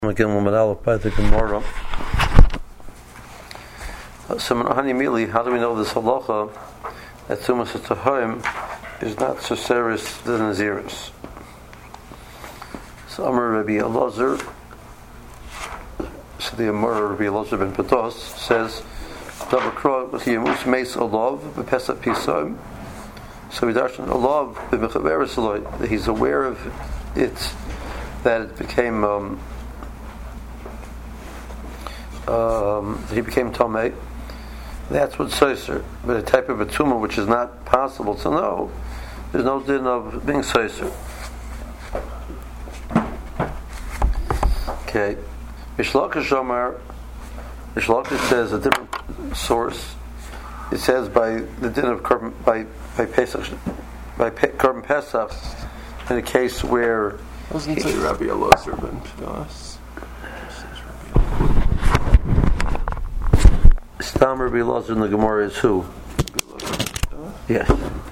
Again, we'll medal by the Gemara. So, how do we know this halacha that Tumas Tahim is not Soseris the Naziris? So, Amar Rabbi Elazar, so the Amar Rabbi Elazar ben Patos says, Dabakra with Yemus Meis Olav b'Pesach Pisaim. So we darshan Olav b'Mechaber Saloi, that he's aware of it, that it became. He became Tomei. That's what Soser. But a type of a tumor which is not possible to know, there's no din of being Soser. Okay. Mishlakish Omar, Mishlakish says a different source. It says by the din of Korban, by Pesach, by Korban Pesach, in a case where. Doesn't say Rabbi Elazar ben Patos. Stam Rabbi Elazar in the Gemara is who? Yes.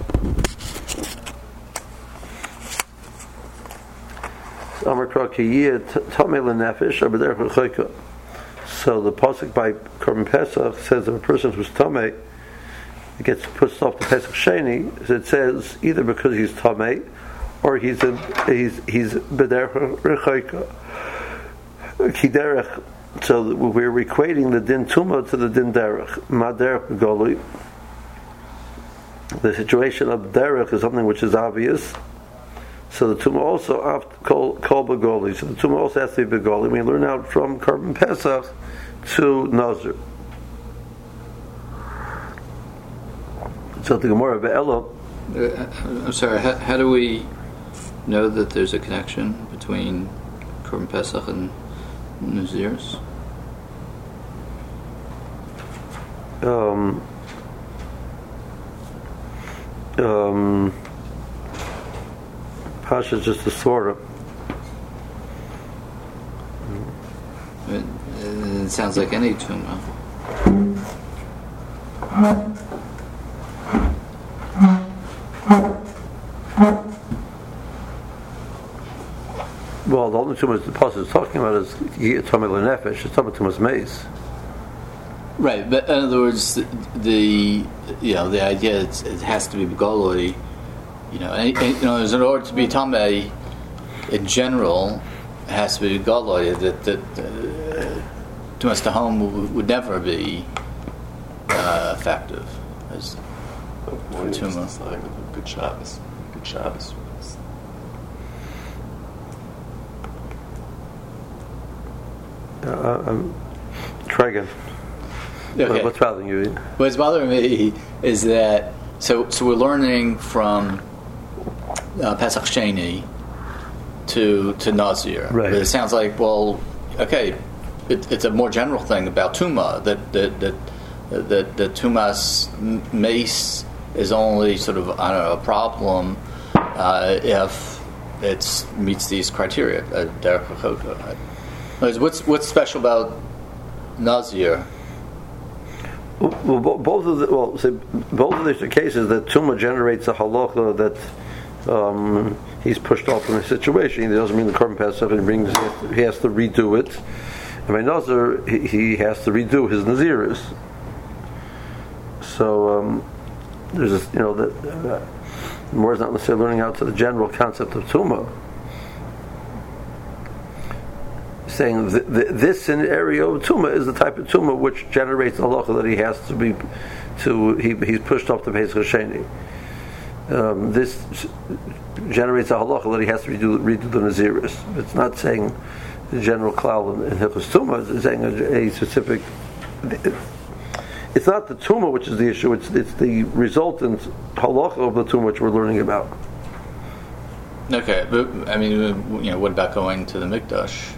So the pasuk by Korban Pesach says that a person who's tamei gets pushed off the Pesach Sheni. It says either because he's tamei or he's b'derech rechoika. Kiderech. So we're equating the din tuma to the din derech. Ma derech begoli. The situation of derech is something which is obvious. So the tuma also call begoli. So the tuma also has to be begoli. We learn out from Korban Pesach to Nazir. So the Gemara Be'elo. I'm sorry. How do we know that there's a connection between Korban Pesach and Naziris? Pasha is just a sort of. It sounds like any tumor. Well, the only tumor the Pasha is talking about is Tomei L'Nefesh. It's talking about Mace. Right, but in other words, the idea it has to be begoloi. In order to be tamei, in general, it has to be begoloi. That tumas tahom would never be effective as a tumor. Good Shabbos. Good Shabbos. Try again. Okay. What's bothering you? What's bothering me is that so we're learning from Pesach Sheni to Nazir. Right. But it sounds like it's a more general thing about Tuma that Tumas Mace is only sort of a problem if it meets these criteria. What's special about Nazir? Well, both of the cases that Tuma generates a halacha that he's pushed off in a situation. It doesn't mean the Korban Pesach he has to redo it. And by Nazir, he has to redo his Naziris. So there's this, that more is not necessarily learning out to the general concept of Tuma. Saying this scenario of Tuma is the type of Tuma which generates the halacha that he has to be he's pushed off the Pesach Sheni. This generates a halacha that he has to redo the Naziris. It's not saying the general klal in Hilchos Tuma. It's saying a specific. It's not the Tuma which is the issue. It's the resultant halacha of the Tuma which we're learning about. Okay, but what about going to the Mikdash?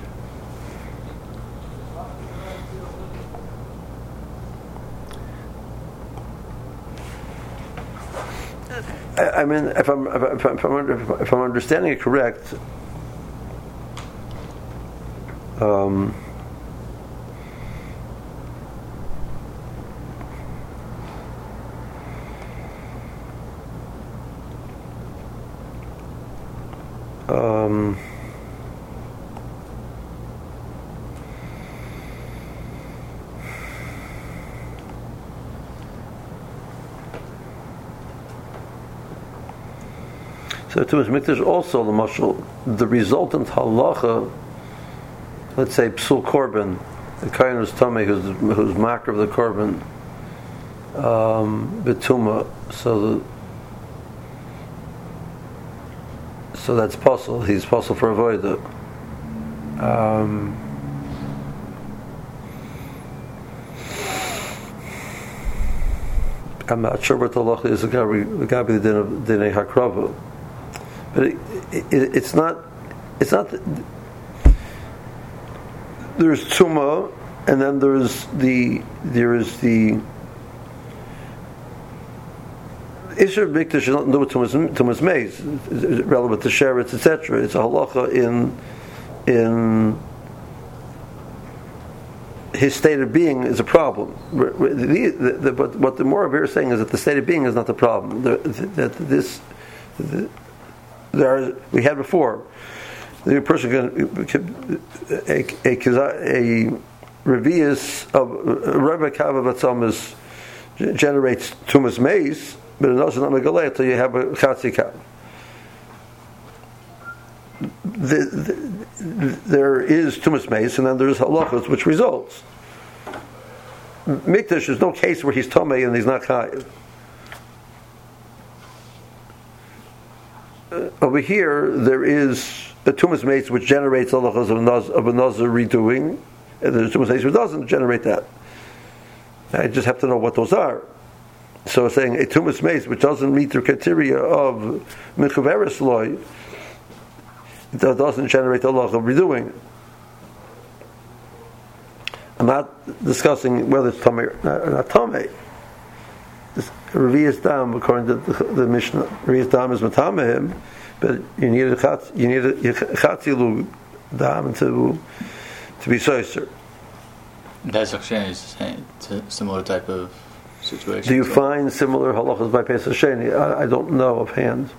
I mean, if I'm understanding it correct, So Tumas Mikdash also the mashal, the resultant halacha, let's say psul korban, the kohen who's tamei, who's makar of the korban, betuma, so that's possible. He's possible for avodah. I'm not sure what the halacha is regarding the din of dinei hakrava, but it's not. There's tuma, and then there is the Isher Mikdash is not with Tumas Meis, relevant to Sheretz, etc. It's a halacha in his state of being is a problem. But what the Morah here is saying is that the state of being is not the problem. We had before. The person can a revius of Rebbe Kava Batzamas generates Tumas Meis, but it doesn't not megaleh until you have a Chatzi Kav. There is Tumas Meis, and then there's halachos which results. Mikdash, there's no case where he's Tomei and he's not Chayiv. Over here, there is a Tumas Meis which generates halachos of a Nazir redoing, and there's Tumas Meis which doesn't generate that. I just have to know what those are. So saying a Tumas Meis which doesn't meet the criteria of Mechuveres Loi, that doesn't generate the halacha of redoing. I'm not discussing whether it's Tomei or not Tomei. Revi'as Dam, according to the Mishnah, Revi'as Dam is Matamehim, but you need a Chatzilu Dam to be Soiser. That's actually a similar type of situation. Do you find similar halachas by Pesach Sheni? I don't know offhand.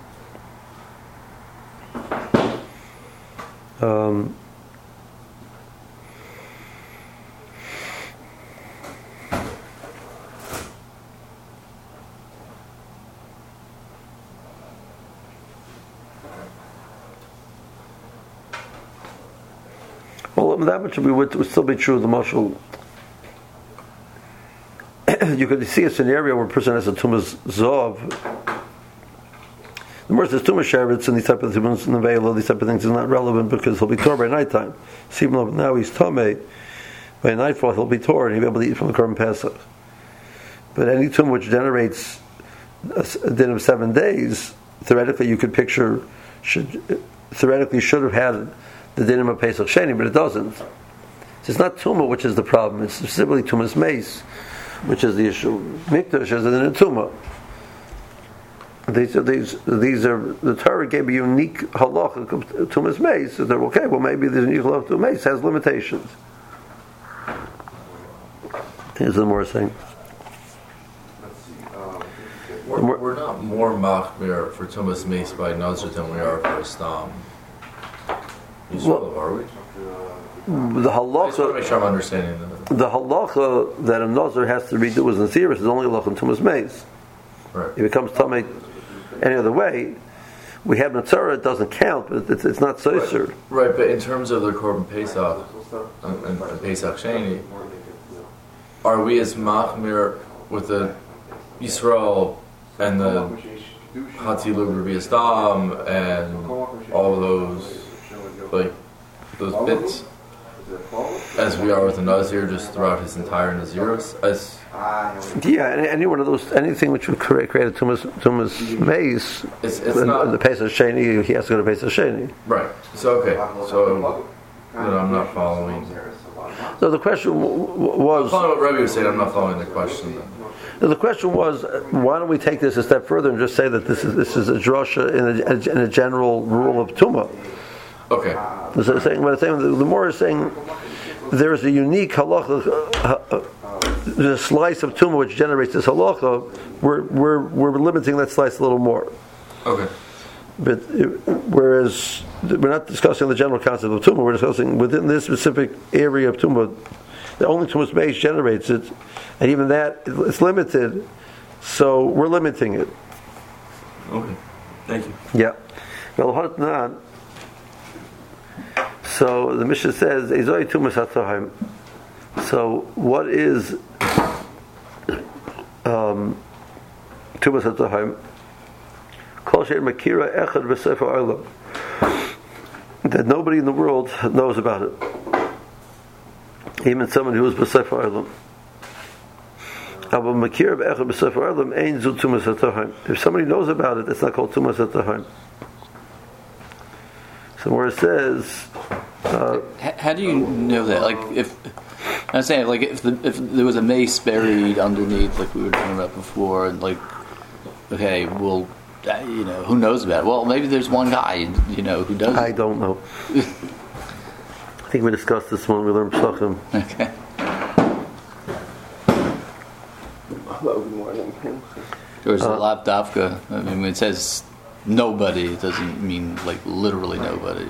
Well, that much would still be true of the mashal. You could see a scenario where a person has a tumas zov. The more there's tumas sheretz and these type of tumas nevela, these type of things is not relevant because he'll be tore by nighttime. See, now he's tamei. By nightfall he'll be tore and he'll be able to eat from the korban pesach. But any tum which generates a din of 7 days, theoretically you could picture should have had the din of Pesach Sheni, but it doesn't. So it's not tumah which is the problem. It's specifically tumas meis, which is the issue. Mikdash is in a tumah. These are the Torah gave a unique halacha of tumas meis. So they're okay. Well, maybe the unique halacha of meis has limitations. Here's the more saying. We're not more machmir for tumas meis by nazir than we are for stam. Well, are we? The I just want to halacha, make sure I'm understanding that. the halacha that a nazir has to redo as Naziris is only halacha in tumas meis. Right. If it becomes tamei any other way, we have Natzara, it doesn't count, but it's not soiser. Right, but in terms of the korban pesach and pesach sheni, are we as machmir with the Yisrael and the Hatzilu Revi'as Dam and all of those, like those bits, as we are with the Nazir just throughout his entire Nazirus? Any one of those, anything which would create a tumas meis, it's not the Pesach Sheni, he has to go to Pesach Sheni. right. So okay, so I'm not following. So the question was, I'm following what Rebbe was saying. I'm not following the question. the question was, why don't we take this a step further and just say that this is a drasha in a general rule of tumah? Okay. The more is saying there is a unique halacha, the slice of tumah which generates this halacha. We're limiting that slice a little more. Okay. But whereas we're not discussing the general concept of tumah, we're discussing within this specific area of tumah, the only tumas meis generates it, and even that it's limited. So we're limiting it. Okay. Thank you. Yeah. So the Mishnah says, "Ezoi tumas hatohaim." So what is tumas hatohaim? Kol she'en makira echad b'sefer olam, that nobody in the world knows about it, even someone who is b'sefer olam. If somebody knows about it, it's not called tumas hatohaim. So where it says, how do you know that? Like, if I'm saying, like, if there was a mace buried underneath, like we were talking about before, and like, okay, well, who knows about it? Well, maybe there's one guy, who does. I don't know. I think we discussed this when we learned Pesachim. Okay. Good morning. Or is it lav davka? I mean, when it says nobody, it doesn't mean like literally nobody.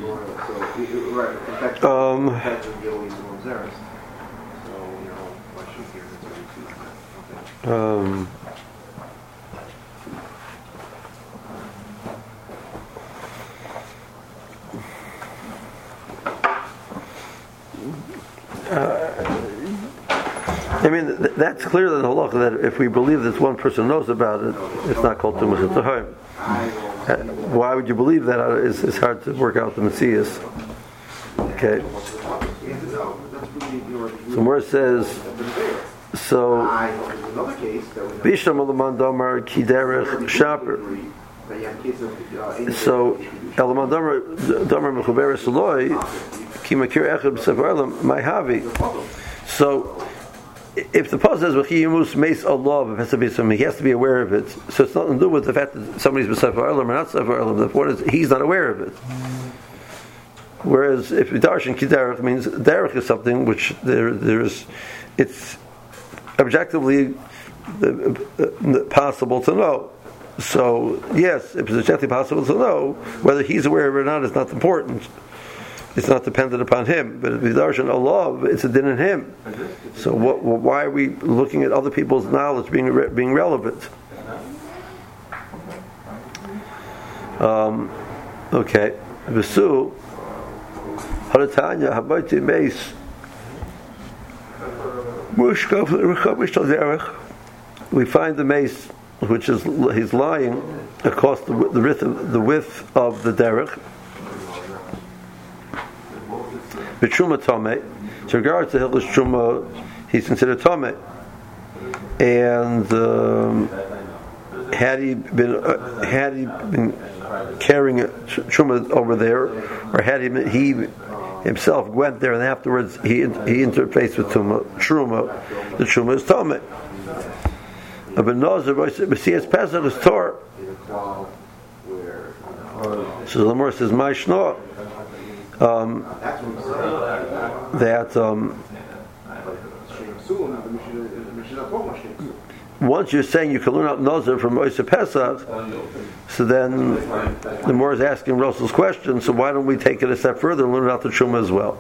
I mean, that's clear in the halacha that if we believe that one person knows about it, it's not called tumas hatohaim. Why would you believe that? It's hard to work out the Messias. Okay. So where it says, so Bisham Alaman Damar Kiderech Shaper. So Alaman Damar Mechuberes Eloi Kimakir Echad B'Sefer Olam Ma'havi. So if the Paul says "V'chiyimus meis Allah," he has to be aware of it. So it's nothing to do with the fact that somebody's b'sefer olam or not sefer olam. The point is he's not aware of it. Whereas if darshan kiderech means derech is something which there's it's objectively possible to know. So yes, if it's objectively possible to know, whether he's aware of it or not is not important. It's not dependent upon him, but if we darshan Allah, it's a din in him. So why are we looking at other people's knowledge being relevant? Okay. V'su haratanya habayti meis mushkav l'rechavish al derech. We find the mace, which is he's lying across the width of the derech. Truma Tomei. So regards to Hilchos Truma, he's considered Tomei. And had he been carrying Truma over there, or had he himself went there and afterwards he interfaced with Truma, the Truma is Tomei. But Nazir Messias Pesach is Torah. So the Gemara says, "My Shno." Once you're saying you can learn out Nazir from Moishe Pesach, so then the Gemara is asking Russell's question. So why don't we take it a step further and learn out the Truma as well?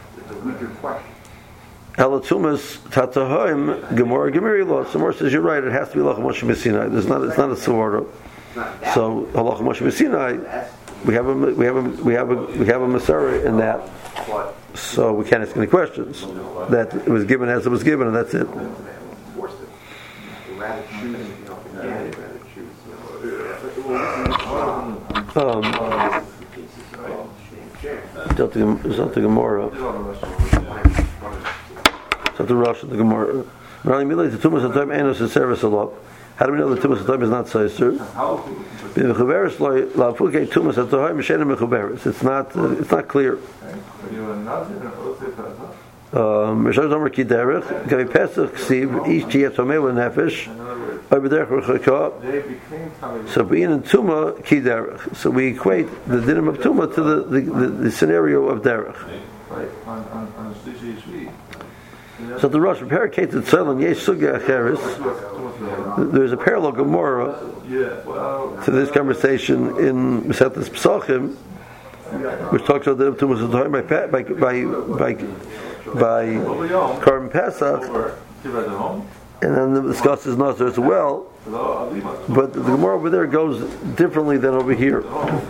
Elatumas Tatahoim Gemara Gemiri law. So Gemara says you're right. It has to be Halacha Moshe Messinai. It's not a Sawara. So Halacha Moshe Messinai. We have a Masara in that, so we can't ask any questions. That it was given as it was given, and that's it. It's not the Gemara. It's not the Rosh of the Gemara. How do we know that Tumas HaToim is not Seiser? It's not clear. So being in Tuma Kiderech. So we equate the dinim of Tuma to the scenario of Derech. So the Rosh Perikated Tzelon Yesh Sugya Acheris. There's a parallel Gemara to this conversation in Mesetes Pesachim, which talks about the Tumas HaToim by Korban Pesach, and then discusses Nazir as well. But the Gemara over there goes differently than over here.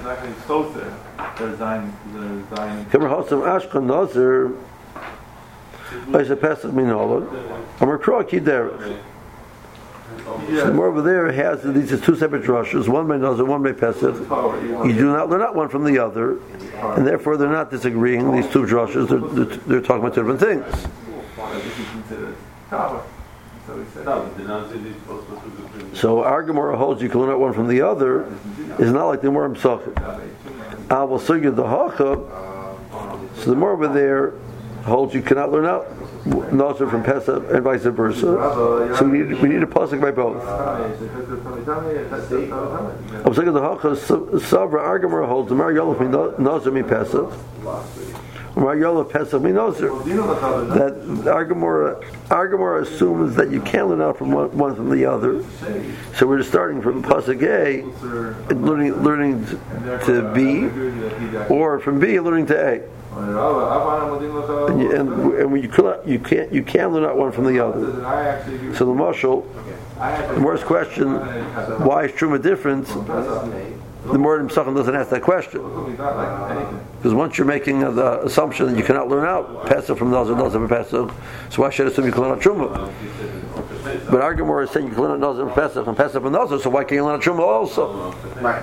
Kamar Hasam Ashkan Nazir, I said Pesach Minola, Amar Kroki Derech. So the Gemara over there has these are two separate drushes, one by Nazir, one by Pesach. You do not learn out one from the other, and therefore they're not disagreeing. These two drushes, they're talking about two different things. So our Gemara holds you can learn out one from the other. Is not like the Gemara Psachim. Aval Sugya the Hacha. So the Gemara over there holds you cannot learn out Nazir from Pesach and vice versa. So we need a pasuk by both. Aval Sugya the Hacha. Savra our Gemara holds the Mar Yolach Nazir mi Pesach. That our Gemara assumes that you can't learn out from one from the other. So we're starting from pasuk A, learning to B, or from B learning to A. And when you can't learn out one from the other. So the mashal, the worst question, why is Truma different? The Morim Psachim doesn't ask that question. Because once you're making the assumption that you cannot learn out Pesach from Nazir, Nazir from Pesach, so why should I assume you can learn out Truma? But our Gemara is saying you can learn out Nazir from Pesach and Pesach from Nazir, so why can't you learn out Truma also? Right.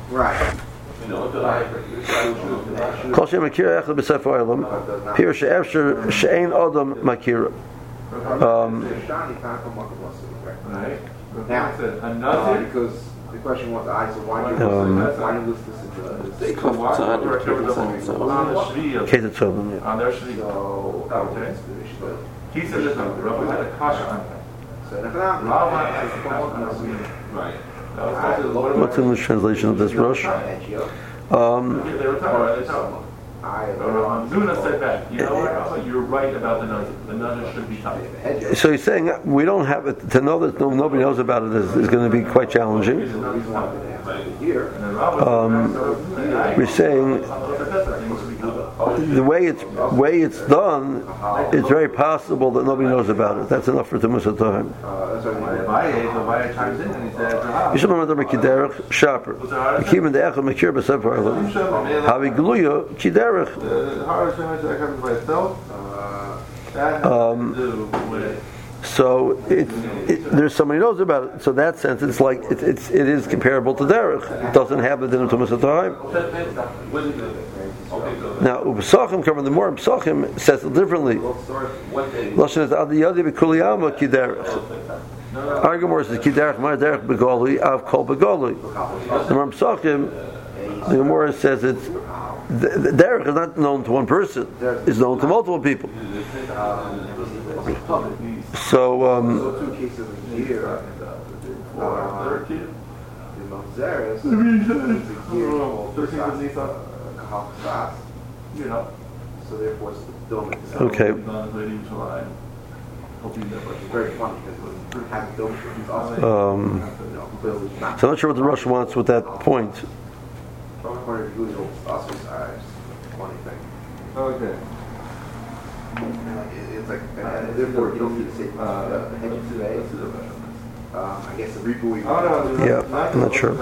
Kol Shem Makira Echad B'Sefer Olam, Pir She'efsher She'ein Odom Makira. Now, because the question was, so why do you list this in the Case of children, yeah. On their Shvi. Okay. He said this one. Rabbi had a kasha on that. Right. What's English translation of this Rosh? Zuna said back, you know what? You're right about the Nazir. The Nazir should be tough. So he's saying we don't have it to know that nobody knows about it is going to be quite challenging. We're saying the way it's done, it's very possible that nobody knows about it. That's enough for Tumas HaTohem. You should remember the Kiderech Shaper. Even the Echad Makir B'Sefer Olam. Havi Gluya Kiderech. So there's somebody who knows about it. So in that sense, it's like it is comparable to derech. It doesn't have the din of Tumas HaTohem. Now, Upsachim, the more Upsachim says it differently. Lashon is Adi Yadi B'Kuliyama Kiderech. Our Gemara says Kiderech Ma Derech B'Goli Av Kol B'Goli. The more Upsachim, the Gemara says it's the derech is not known to one person; it's known to multiple people. So, two cases here. So therefore, it's the okay. very funny because having So I'm not sure what the Rosh wants with that point. Okay. It's like, therefore, you don't need to say hedges today. I guess the rebooing. Yeah, I'm not sure.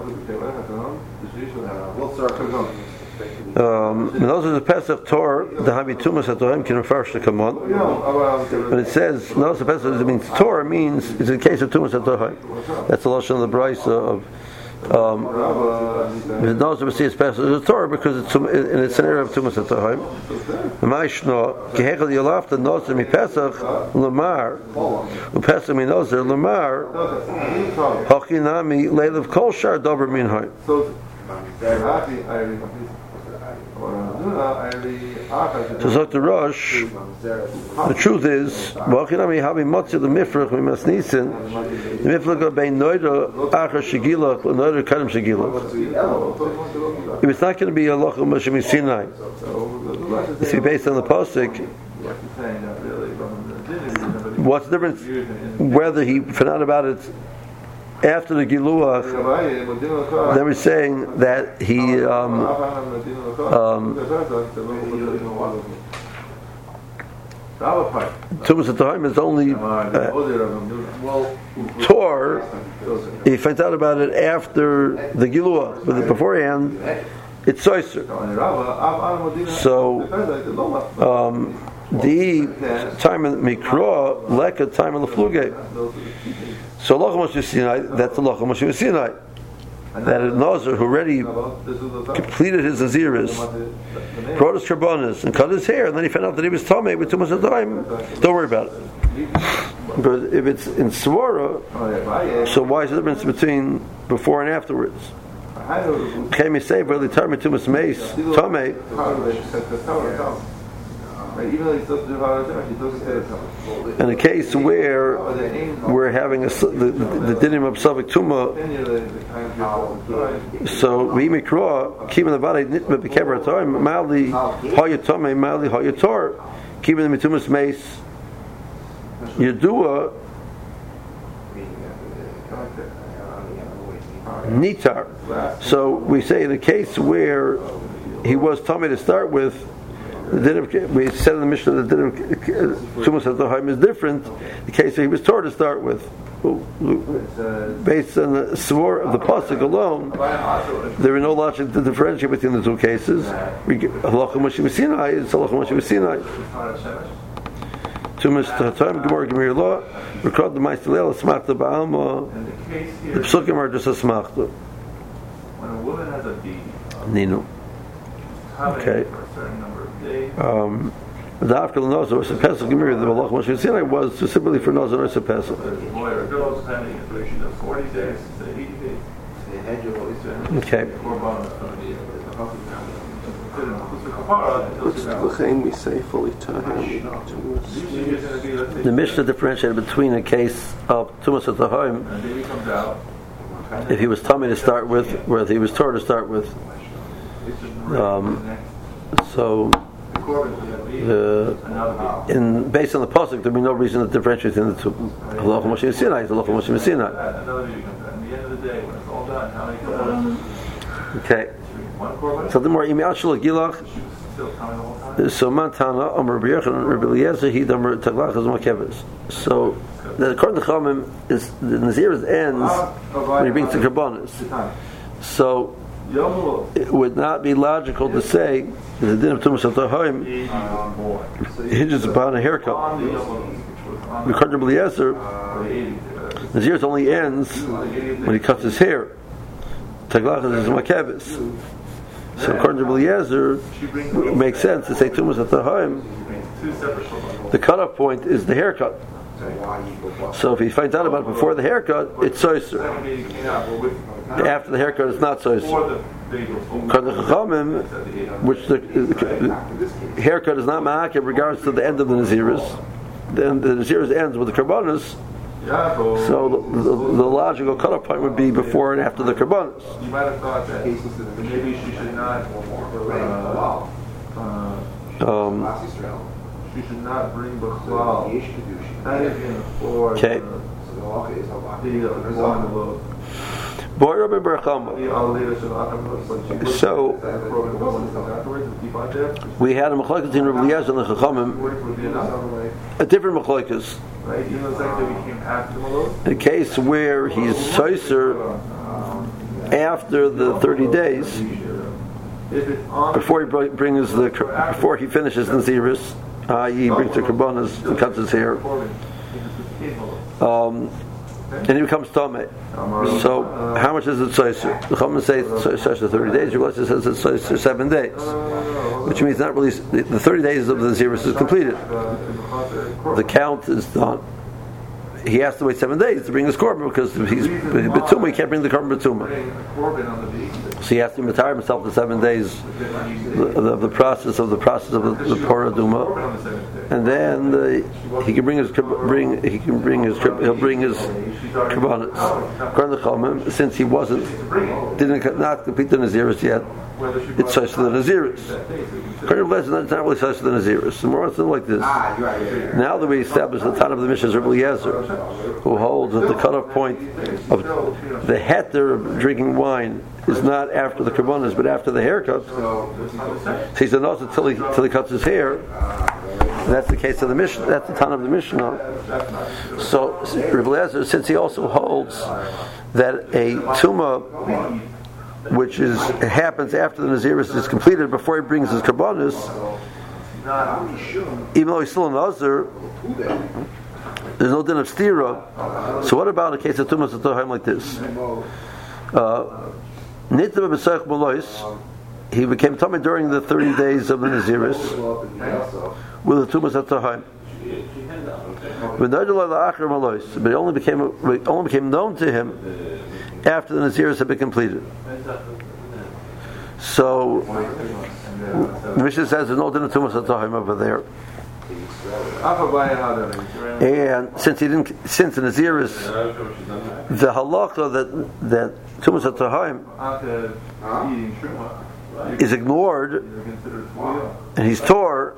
We'll start from those are the Pesach Torah, the Havi Tumas HaTohem can refer to come on. When it says, notice the Pesach means Torah means it's a case of Tumas HaTohem. That's the Lashon of the Brisa of it knows we see it's Pesach as a Torah because it's in a scenario of Tumas HaTohem. The Maishno Kehechel Yolafta Nozer mi Pesach Lamar uPesach mi Nozer Lamar Hachinami Leilav Kol Shar Dober Minhai. So Dr. Rosh, the truth is, the if it's not going to be a Loch Moshe Sinai, it's based on the pasuk. What's the difference whether he found out about it after the Giluach? They were saying that he Tumas Atahim is only Tor. He finds out about it after the Gilua, but beforehand it's Soiser. So the time in Mikra, Leka time in the Fluge. So Locha Moshe Sinai, that's the Locha Moshe Sinai. That a Nazir who already completed his Naziris, brought his Karbonis and cut his hair, and then he found out that he was Tomei with too much time, don't worry about it. But if it's in Svara, so why is the difference between before and afterwards? Can we say, really, Tomei too much mace, Tomei? In a case where we're having the dinim of Savik Tuma, so we mikra keeping the body nitma bekever time mali hayatame mali hayator keeping the mitumas mace yedua nitar. So we say in a case where he was tummy to start with. We said in the Mishnah that Tumas Atahim is different. The case where he was Torah to start with, based on the swore of the pasuk alone, there is no logic to differentiate between the two cases. Halacha Moshe Sinai is Halacha Moshe Sinai. Tumas Atahim Gemara Gemir Law record the Ma'aseh Leil Smachta Ba'alma. The Psukim are just a Smachta. When a woman has a baby, Nino. Okay. The Afkal Nazar or Pesach Gemir, the Malach Moshe Sinai was specifically for Nazar or Pesach. Okay. What's the thing we say fully tahim? The Mishnah differentiated between a case of Tumas Atahim, if he was Tummy to start with, or if he was Torah to start with. So, based on the pasuk, there would be no reason to differentiate in the two. Halacha Moshe Sinai is Halacha Moshe Sinai. Okay. So the more Imi Ashul Gilach. So Mantana Amar Rabbi Yochanan Rabbi Eliezer he Amar Taglach as Makeves. So according to Chachamim, is the Naziris ends when he brings the Karbonis. So it would not be logical to say that the din of Tumas Atahim hinges upon a haircut. According to Rabbi Eliezer, Naziris only ends when he cuts his hair. Taglach is Makeves. So according to Rabbi Eliezer, it makes sense to say Tumas Atahim. The cutoff point is the haircut. So if he finds out about it before the haircut, it's soiser. After the haircut, it's not soiser. According to Chachamim, which the haircut is not ma'akev in regards to the end of the Naziris, then the Naziris ends with the Karbonis. So the logical cutoff point would be before and after the Karbonis. You might have thought that maybe she should not bring B'chlal okay. Boy Rabbi Barachama. So we had a machlokes in Rabbi Eliezer and the Chachamim, a different machlokes. In a case where he's soiser after the 30 days, before he finishes Naziris, he brings the Karbonas and cuts his hair, and he becomes Tomei. So how much is it soiser? The Chachamim say it's soiser 30 days. Rabbi Eliezer says it's soiser 7 days, which means not really the 30 days of the Naziris is completed. The count is done. He has to wait 7 days to bring his korban because if he's betuma, he can't bring the korban betuma. So he has to retire himself to 7 days. The process of the Porah Duma, and then he can bring his korbanos. According to Chachamim, since he not complete the Naziris yet, it's such the Naziris. According to it's not really such the Naziris. The more it's like this. Now that we established the time of the Mishnah, Rabbi Eliezer, who holds that the cutoff point of the heter of drinking wine is not after the karbonos but after the haircut. So he said no till he cuts his hair. That's the case of the Mishnah. That's the Tana of the Mishnah. So Rebbe Eliezer, since he also holds that a tumah which happens after the Naziris is completed before he brings his karbanos, even though he's still a Nazir, there's no din of stira. So what about a case of tumas atohaim like this? Nitva b'sayich malois, he became tummy during the 30 days of the Naziris with the tumas atohaim. But it only became known to him after the Naziris had been completed. So the Mishnah says there's no din of tumas atohaim over there. And since the Naziris, the halacha that tumas atohaim is ignored, and he's tore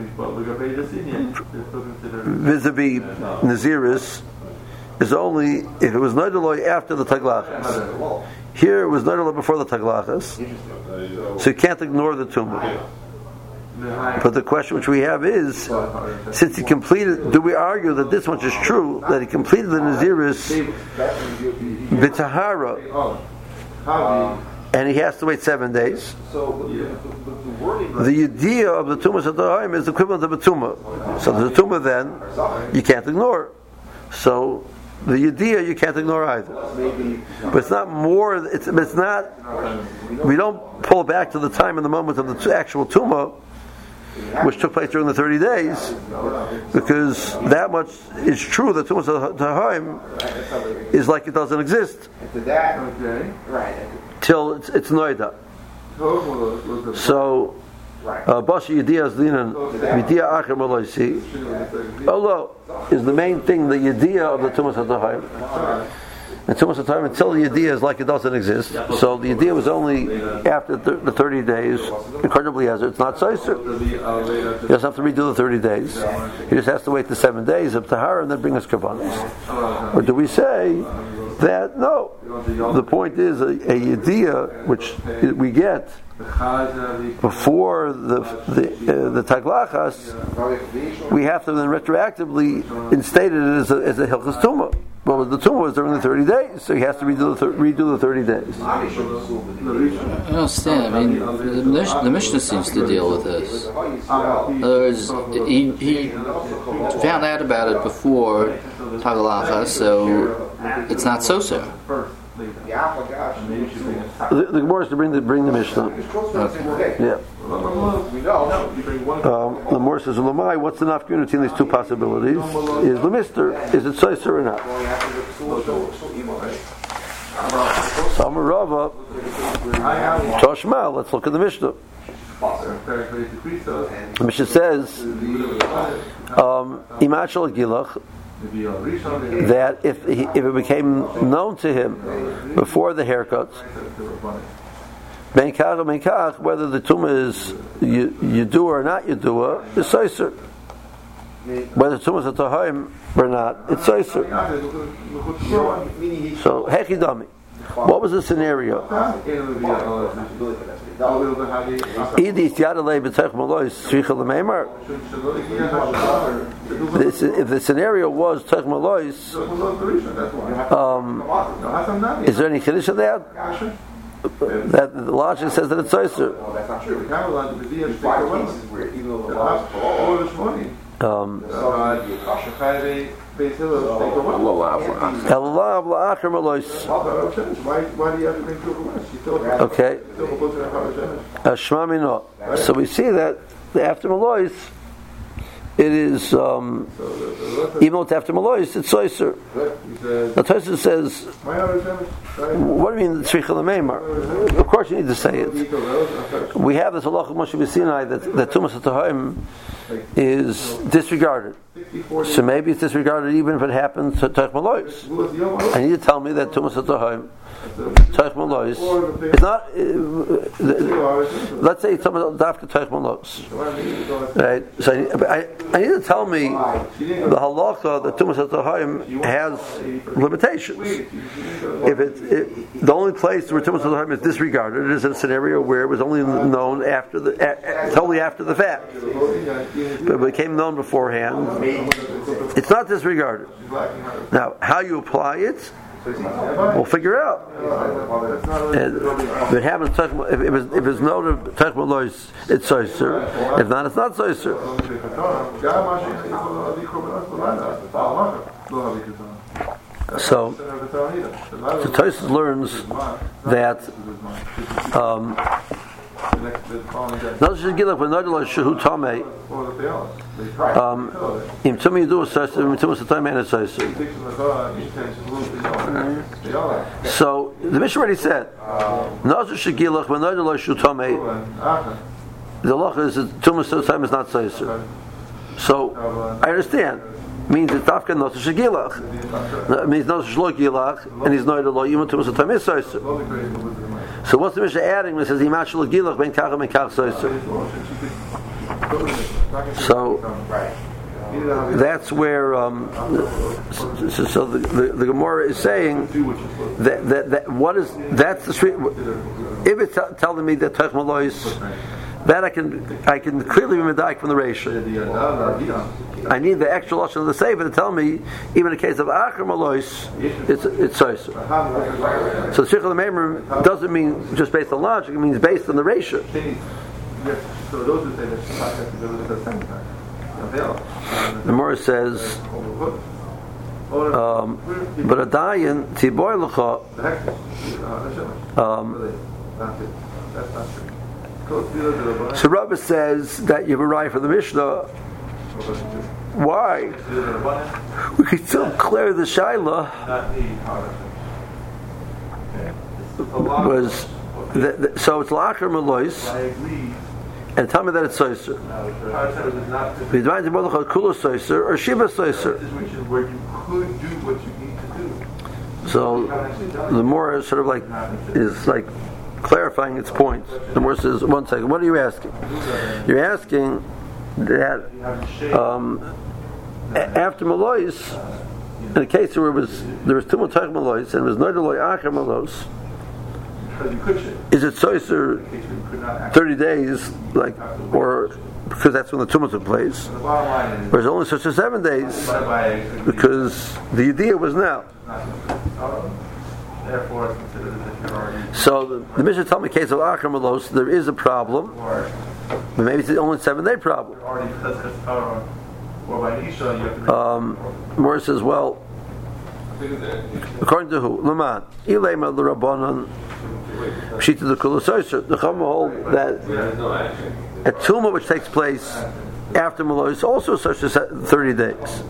vis-a-vis Naziris, is only if it was noidaloi after the taglachas. Here it was noidaloi before the taglachas, so you can't ignore the tumah. But the question which we have is, since he completed, do we argue that this much is true, that he completed the Naziris b'tahara, and he has to wait 7 days? The idea of the tumas atohaim is the equivalent of a tumah. So the tumah then, you can't ignore. So the idea you can't ignore either. But it's not more, it's not, we don't pull back to the time and the moment of the actual tumah, which took place during the 30 days, because that much is true that tumas atohaim is like it doesn't exist till it's noida. So Bashi Yediyah Zlinan Yediyah Acher Maloisi Olo is the main thing, the Yediyah of the tumas atohaim. And tumas atohaim, until the Yediyah is like it doesn't exist. So the Yediyah was only after the 30 days. Incredibly, it's not Saiser. He doesn't have to redo the 30 days. He just has to wait the 7 days of Tahara and then bring his karbanos. Or do we say that no? The point is a Yediyah which we get before the taglachas, we have to then retroactively instate it as a hilchos tumah. But the tumah was during the 30 days, so he has to redo the 30 days. I don't understand. I mean, the Mishnah seems to deal with this. In other words, he found out about it before taglachas, so it's not so. The Gemara is to bring the Mishnah. Okay. Yeah. The Gemara says, "Lamai, what's the nafka between these two possibilities? Is the mister? Is it soiser or not?" Samar Rava, Toshma. Let's look at the Mishnah. The Mishnah says, "Imachal Gilach." That if it became known to him before the haircuts, whether the tumah is yedua or not yedua, is soiser. Whether the tumah is a tahaim or not, it's soiser. So hechidami. What was the scenario? If the scenario was Tech Malois, is there any Kiddush of that? That the logic says that it's Soiser. That's not true. Why do you have to bring two? Okay. So we see that after Malois, it is even though it's after Malois, it's Soiser. The Tosfos says, what do you mean Tzricha L'Meimar? Of course you need to say it. We have this halacha Moshe B'Sinai that Tumas HaTahaim is disregarded. So maybe it's disregarded even if it happens to Teich Malois. I need to tell me that Tumas HaTahaim, Teich Malois, is not. Let's say it's Dafka Teich Malois, right? So I need to tell me the halacha that Tumas HaTahaim has limitations. If the only place where Tumas HaTahaim is disregarded is in a scenario where it was only known totally after the fact. but it became known beforehand, it's not disregarded. Now, how you apply it, we'll figure out. And if it happens, if it's noted Techmalois, it's Soiser. If not, it's not Soiser. So Tosfos learns that so the Mishnah already said the law is Tumas time is not Soiser. So I understand. Means it's Tafka not Shagilach. That means not Shlo Gilach, and he's not a law. Even Tumas time is Soiser. So what's the Mishnah adding? It says Imach Shlo Gilach ben Kacham and Kach Soiser. So that's where so the Gemara is saying that what is that's the street. If it's telling me that Tech Malois, that I can clearly be medayik from the ratio. I need the extra lashon of the sefer to tell me even in the case of Acher Malois, it's Soiser. So the Shich of the Meimer doesn't mean just based on logic; it means based on the ratio. So those who say that Shabbat has to go to the same time. The Gemara says, but a dayan tiboy lecha. So Rabbi says that you have a right for the Mishnah. Why? We could still clear the Shaila. So it's Lachar Melois. And tell me that it's Soiser. Kula Soiser or Shiva Soiser. Where you could do what you need to do. So the more sort of like is like clarifying its point. The more says, 1 second, what are you asking? You're asking that after Malois, in a case where there was Tumah Tech Malois and there was Noidaloi Acher Malos, is it Soiser 30 days, like, or because that's when the Tumah took place, or is it only Soiser 7 days because the idea was now? So the Mishnah told me in case of Acher Malos there is a problem, but maybe it's only a 7-day problem. Morris says, well, according to who? Laman. Ilema l'Rabbanan Pshita the Kula Soiser. The Chama hold that a Tumah which takes place after Malois is also such as 30 days.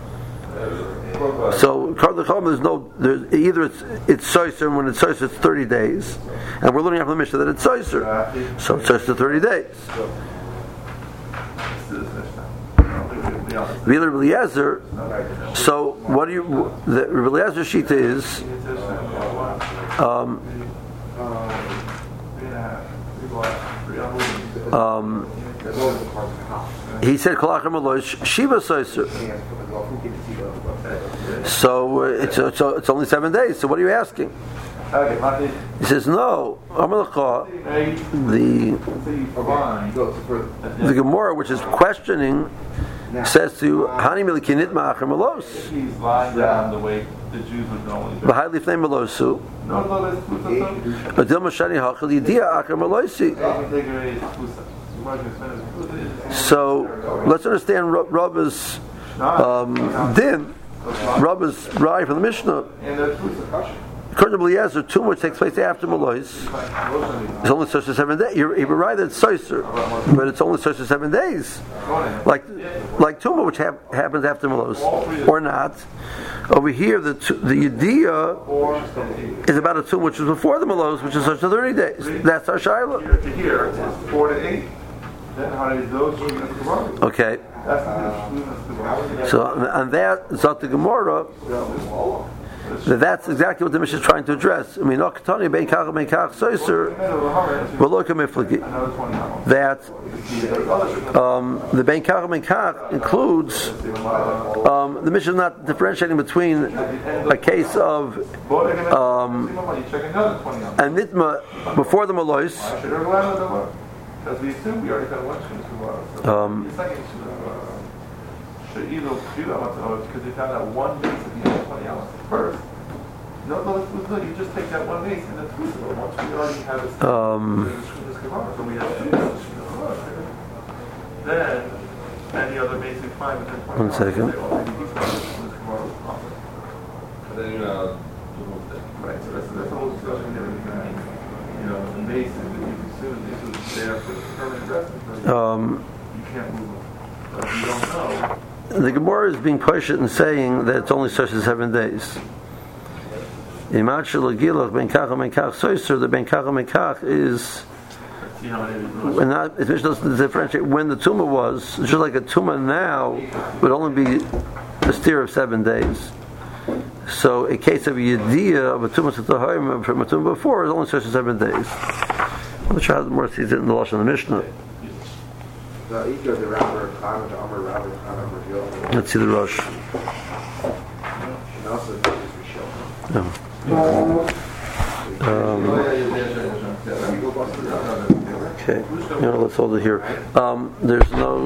So there's either it's Soiser, and when it's Soiser it's 30 days, and we're learning after the Mishnah that it's Soiser, so it's Soiser 30 days. V'ila Rabbi Eliezer, so what do you? The Rabbi Eliezer shita is he said Kolachar Malois Shiva Soiser. So it's only 7 days. So what are you asking? He says no. The Gemara, which is questioning, says to Hani Milikinit Ma'acher Malos. He's lying down the way the Jews would normally do. B'Hai Lifnei Malosu. Adil Mashani Hachal Yidia Acher Malosi. So let's understand Rabba's din. Rabba's right from the Mishnah. According to Eliezer, Tumah which takes place after Malois is only such as 7 days. You're right that it's Soiser, but it's only such as 7 days. Like Tumah which happens after Malois, or not. Over here, the idea is about a Tumah which was before the Malois, which is such as 30 days. That's our Shaila. Here, it's 4 to 8. Then how do those? Okay. So and that Zot the Gemara. That's exactly what the Mishnah is trying to address. I mean, that the Ben Kach Ben Kach includes the Mishnah is not differentiating between a case of and Nitma before the Malois. Because they found out one mace at the end of 20 hours first. No, you just take that one mace and then twist it. Once we already have it, this Gemara, so we have two maces. Then, any other mace we find within 20 1 second. And then Right, so that's the whole discussion and everything. The mace is that you assume this was there for the permanent residence. You can't move them. But if you don't know. The Gemara is being pushed and saying that it's only such as 7 days. Imad Shalagilach Ben Kach Ben Kach Soiser, the Ben Kach Ben Kach is. And not, it doesn't differentiate when the tumah was. Just like a tumah now would only be a steer of 7 days. So a case of yediyah of a tumah setaharim from a tumah before is only such as 7 days. I'm not sure how the more sees it in the Lashon of the Mishnah. Let's see the Rosh. Okay, let's hold it here. There's no